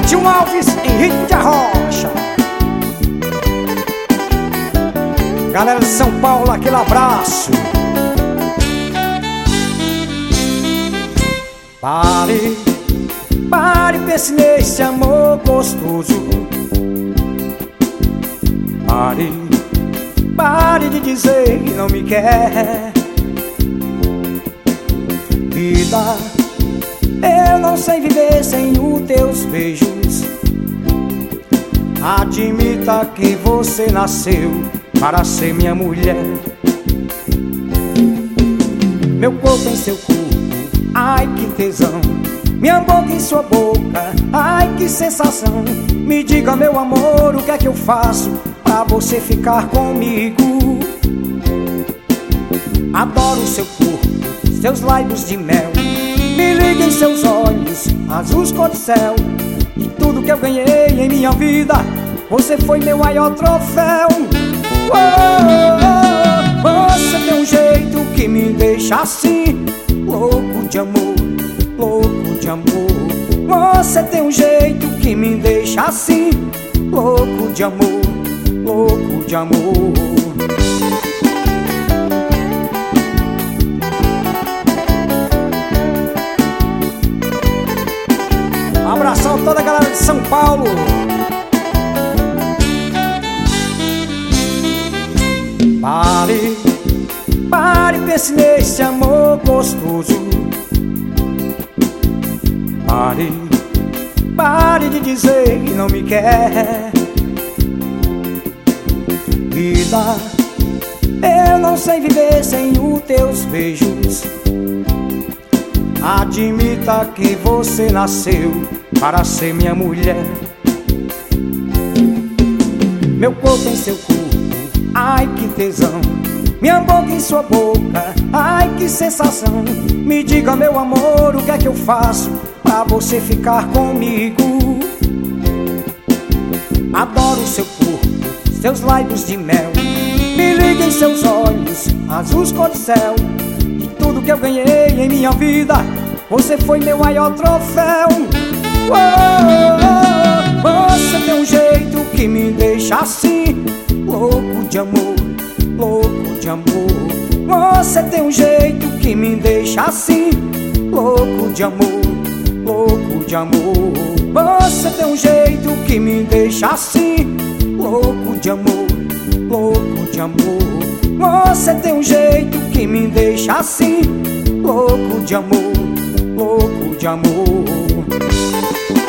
Edinho Alves, Henrique de Arrocha. Galera de São Paulo, aquele abraço. Pare, pense nesse amor gostoso. Pare de dizer que não me quer. Vida, eu não sei viver sem os teus beijos. Admita que você nasceu para ser minha mulher. Meu corpo em seu corpo, ai que tesão. Minha boca em sua boca, ai que sensação. Me diga, meu amor, o que é que eu faço pra você ficar comigo? Adoro seu corpo, seus lábios de mel. Me liga em seus olhos, azuis cor de céu. De tudo que eu ganhei em minha vida, você foi meu maior troféu. Você tem um jeito que me deixa assim, louco de amor, louco de amor. Você tem um jeito que me deixa assim, louco de amor, louco de amor. Um abração a toda a galera de São Paulo. Pare, pense nesse amor gostoso. Pare de dizer que não me quer. Vida, eu não sei viver sem os teus beijos. Admita que você nasceu para ser minha mulher. Meu corpo em seu corpo, ai que tesão. Minha boca em sua boca, ai que sensação. Me diga, meu amor, o que é que eu faço pra você ficar comigo? Adoro seu corpo, seus lábios de mel. Me liga em seus olhos, azuis cor de céu. De tudo que eu ganhei em minha vida, você foi meu maior troféu. Você tem um jeito que me deixa assim, louco de amor, louco de amor. Você tem um jeito que me deixa assim, louco de amor, louco de amor. Você tem um jeito que me deixa assim, louco de amor, louco de amor. Você tem um jeito que me deixa assim, louco de amor, louco de amor.